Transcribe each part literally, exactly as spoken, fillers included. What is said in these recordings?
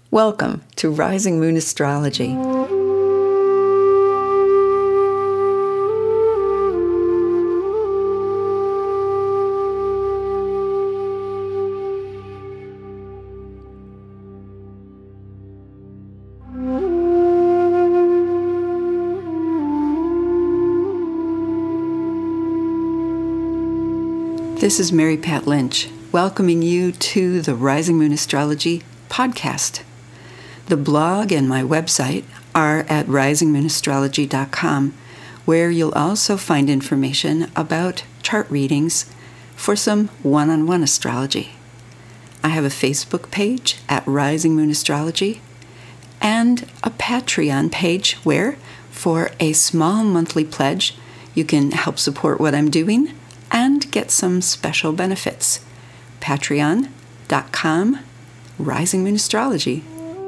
Welcome to Rising Moon Astrology. This is Mary Pat Lynch, welcoming you to the Rising Moon Astrology podcast. The blog and my website are at rising moon astrology dot com, where you'll also find information about chart readings for some one-on-one astrology. I have a Facebook page at Rising Moon Astrology and a Patreon page where, for a small monthly pledge, you can help support what I'm doing and get some special benefits. Patreon dot com, Rising Moon Astrology.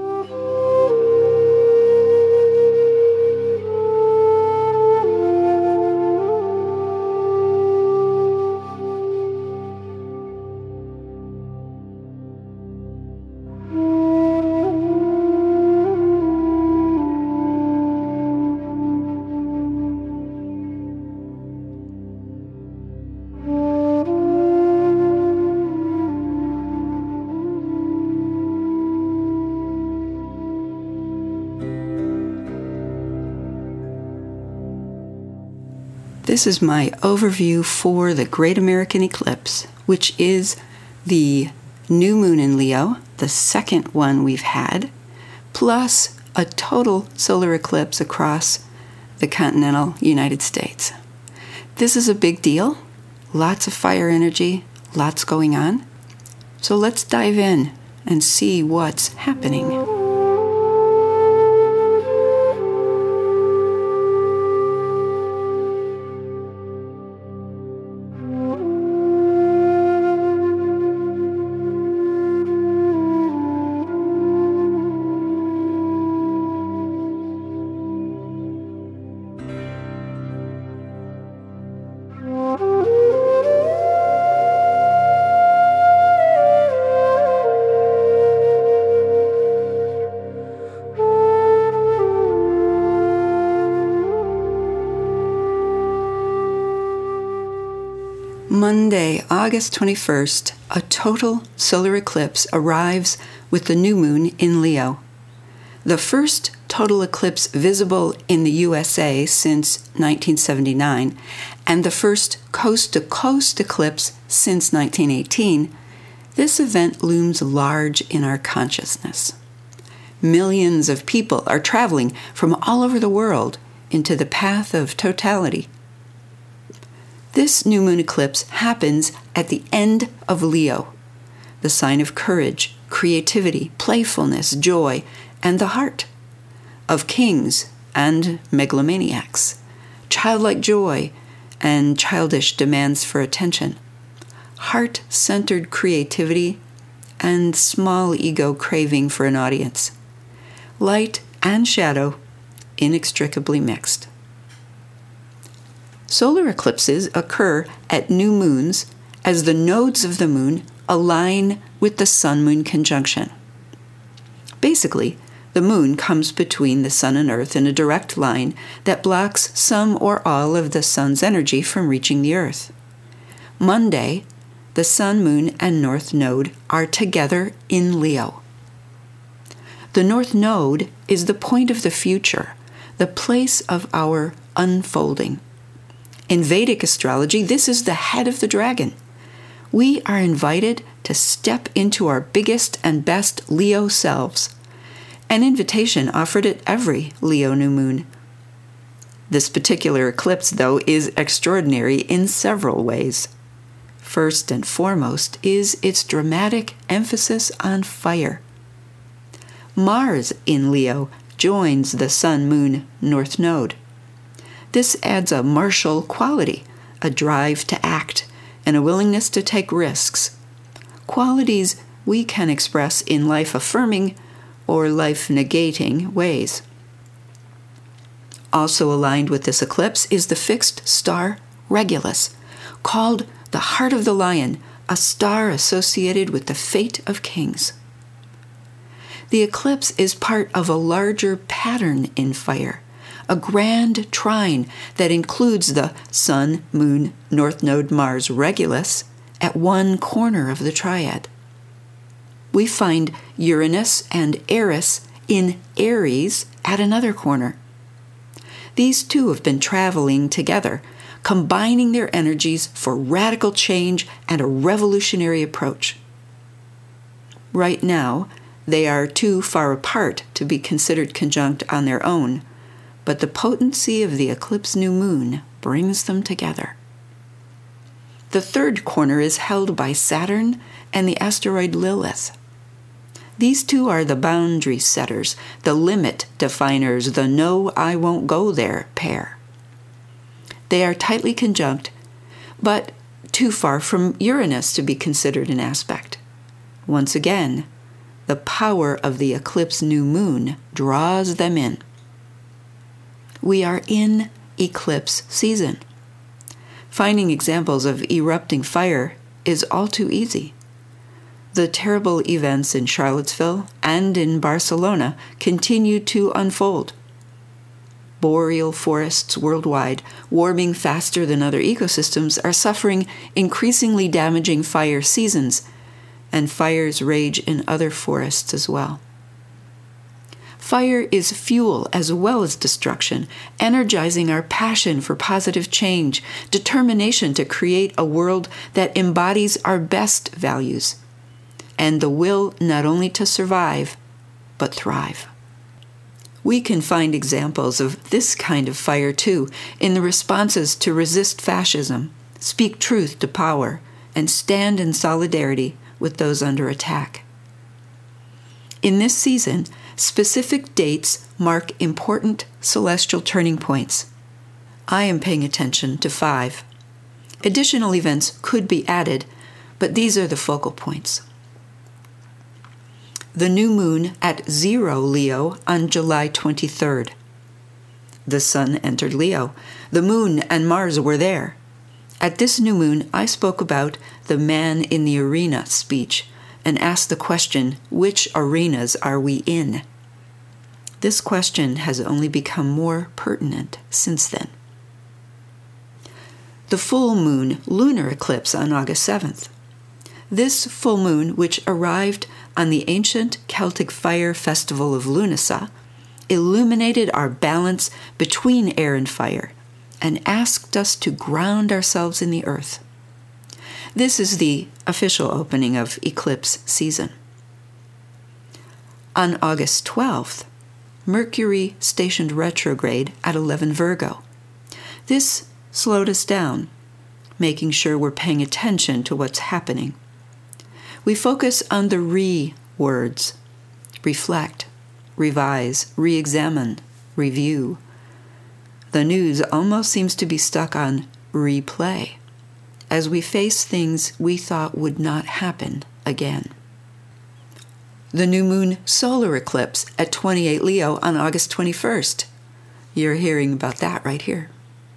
This is my overview for the Great American Eclipse, which is the new moon in Leo, the second one we've had, plus a total solar eclipse across the continental United States. This is a big deal, lots of fire energy, lots going on. So let's dive in and see what's happening. Monday, August twenty-first, a total solar eclipse arrives with the new moon in Leo. The first total eclipse visible in the U S A since nineteen seventy-nine, and the first coast-to-coast eclipse since nineteen eighteen, this event looms large in our consciousness. Millions of people are traveling from all over the world into the path of totality. This new moon eclipse happens at the end of Leo, the sign of courage, creativity, playfulness, joy, and the heart, of kings and megalomaniacs, childlike joy and childish demands for attention, heart-centered creativity and small ego craving for an audience, light and shadow inextricably mixed. Solar eclipses occur at new moons as the nodes of the moon align with the sun-moon conjunction. Basically, the moon comes between the sun and earth in a direct line that blocks some or all of the sun's energy from reaching the earth. Monday, the sun, moon, and north node are together in Leo. The north node is the point of the future, the place of our unfolding. In Vedic astrology, this is the head of the dragon. We are invited to step into our biggest and best Leo selves, an invitation offered at every Leo new moon. This particular eclipse, though, is extraordinary in several ways. First and foremost is its dramatic emphasis on fire. Mars in Leo joins the sun-moon north node. This adds a martial quality, a drive to act, and a willingness to take risks, qualities we can express in life-affirming or life-negating ways. Also aligned with this eclipse is the fixed star Regulus, called the Heart of the Lion, a star associated with the fate of kings. The eclipse is part of a larger pattern in fire, a grand trine that includes the Sun, Moon, North Node, Mars, Regulus at one corner of the triad. We find Uranus and Eris in Aries at another corner. These two have been traveling together, combining their energies for radical change and a revolutionary approach. Right now, they are too far apart to be considered conjunct on their own, but the potency of the eclipse new moon brings them together. The third corner is held by Saturn and the asteroid Lilith. These two are the boundary setters, the limit definers, the no, I won't go there pair. They are tightly conjunct, but too far from Uranus to be considered an aspect. Once again, the power of the eclipse new moon draws them in. We are in eclipse season. Finding examples of erupting fire is all too easy. The terrible events in Charlottesville and in Barcelona continue to unfold. Boreal forests worldwide, warming faster than other ecosystems, are suffering increasingly damaging fire seasons, and fires rage in other forests as well. Fire is fuel as well as destruction, energizing our passion for positive change, determination to create a world that embodies our best values, and the will not only to survive, but thrive. We can find examples of this kind of fire, too, in the responses to resist fascism, speak truth to power, and stand in solidarity with those under attack. In this season, specific dates mark important celestial turning points. I am paying attention to five. Additional events could be added, but these are the focal points. The new moon at zero Leo on July twenty-third. The sun entered Leo. The moon and Mars were there. At this new moon, I spoke about the man in the arena speech and asked the question, which arenas are we in? This question has only become more pertinent since then. The full moon lunar eclipse on August seventh. This full moon, which arrived on the ancient Celtic fire festival of Lunasa, illuminated our balance between air and fire and asked us to ground ourselves in the earth. This is the official opening of eclipse season. On August twelfth, Mercury stationed retrograde at eleven Virgo. This slowed us down, making sure we're paying attention to what's happening. We focus on the re words: reflect, revise, re-examine, review. The news almost seems to be stuck on replay, as we face things we thought would not happen again. The new moon solar eclipse at twenty-eight Leo on August twenty-first. You're hearing about that right here.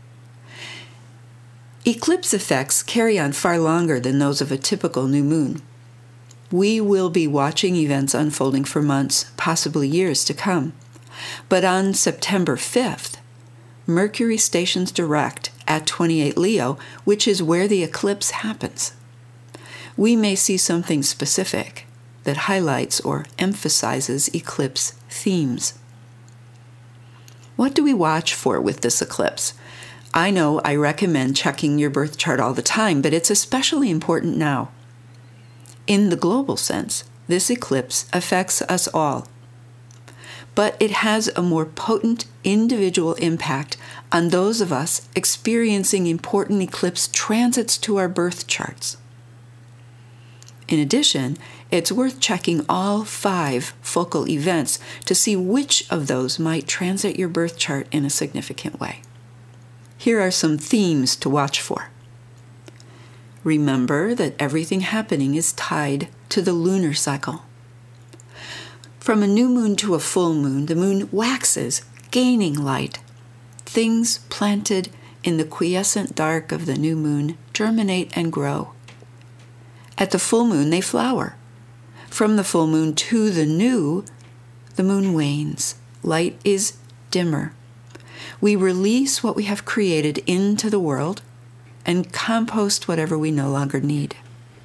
Eclipse effects carry on far longer than those of a typical new moon. We will be watching events unfolding for months, possibly years to come. But on September fifth, Mercury stations direct at twenty-eight Leo, which is where the eclipse happens. We may see something specific that highlights or emphasizes eclipse themes. What do we watch for with this eclipse? I know I recommend checking your birth chart all the time, but it's especially important now. In the global sense, this eclipse affects us all. But it has a more potent individual impact on those of us experiencing important eclipse transits to our birth charts. In addition, it's worth checking all five focal events to see which of those might transit your birth chart in a significant way. Here are some themes to watch for. Remember that everything happening is tied to the lunar cycle. From a new moon to a full moon, the moon waxes, gaining light. Things planted in the quiescent dark of the new moon germinate and grow. At the full moon, they flower. From the full moon to the new, the moon wanes. Light is dimmer. We release what we have created into the world and compost whatever we no longer need.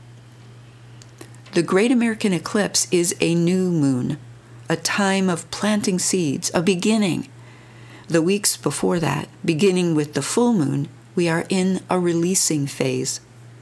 The Great American Eclipse is a new moon, a time of planting seeds, a beginning. The weeks before that, beginning with the full moon, we are in a releasing phase.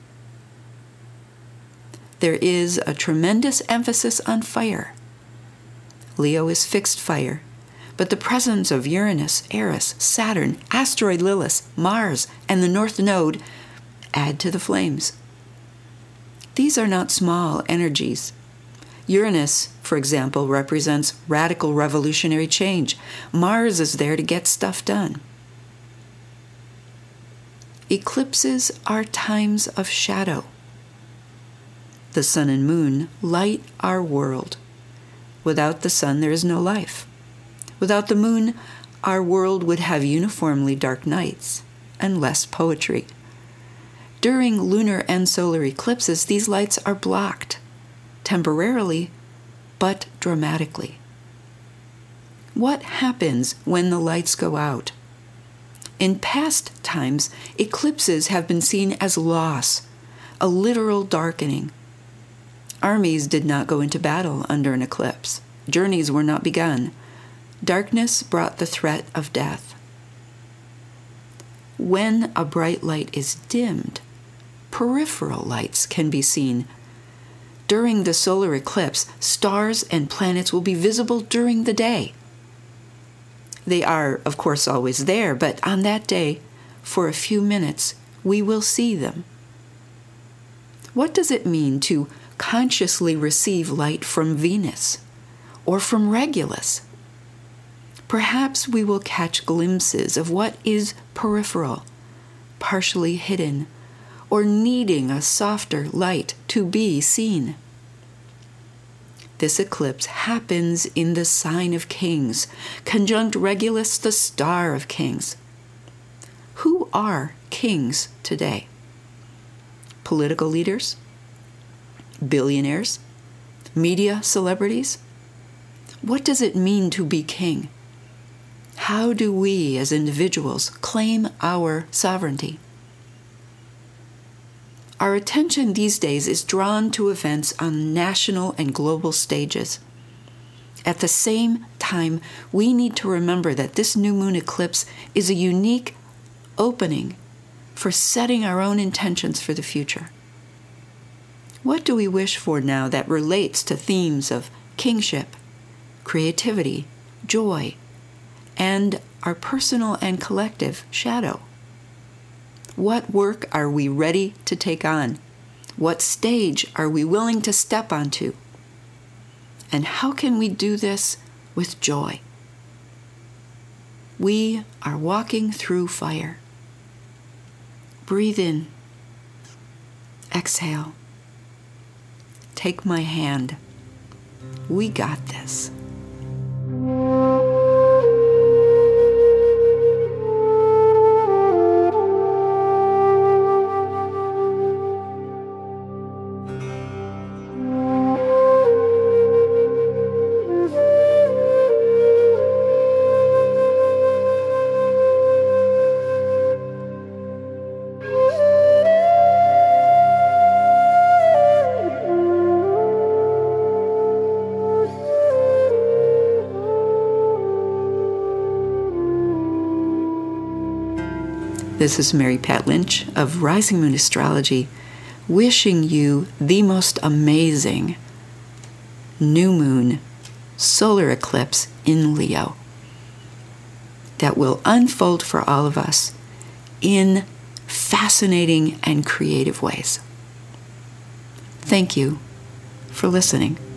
There is a tremendous emphasis on fire. Leo is fixed fire, but the presence of Uranus, Eris, Saturn, asteroid Lilith, Mars, and the North Node add to the flames. These are not small energies. Uranus, for example, represents radical revolutionary change. Mars is there to get stuff done. Eclipses are times of shadow. The sun and moon light our world. Without the sun, there is no life. Without the moon, our world would have uniformly dark nights and less poetry. During lunar and solar eclipses, these lights are blocked, temporarily, but dramatically. What happens when the lights go out? In past times, eclipses have been seen as loss, a literal darkening. Armies did not go into battle under an eclipse. Journeys were not begun. Darkness brought the threat of death. When a bright light is dimmed, peripheral lights can be seen. During the solar eclipse, stars and planets will be visible during the day. They are, of course, always there, but on that day, for a few minutes, we will see them. What does it mean to consciously receive light from Venus or from Regulus? Perhaps we will catch glimpses of what is peripheral, partially hidden, or needing a softer light to be seen. This eclipse happens in the sign of Kings, conjunct Regulus, the star of Kings. Who are kings today? Political leaders? Billionaires? Media celebrities? What does it mean to be king? How do we as individuals claim our sovereignty? Our attention these days is drawn to events on national and global stages. At the same time, we need to remember that this new moon eclipse is a unique opening for setting our own intentions for the future. What do we wish for now that relates to themes of kingship, creativity, joy, and our personal and collective shadow? What work are we ready to take on? What stage are we willing to step onto? And how can we do this with joy? We are walking through fire. Breathe in. Exhale. Take my hand. We got this. This is Mary Pat Lynch of Rising Moon Astrology, wishing you the most amazing new moon solar eclipse in Leo that will unfold for all of us in fascinating and creative ways. Thank you for listening.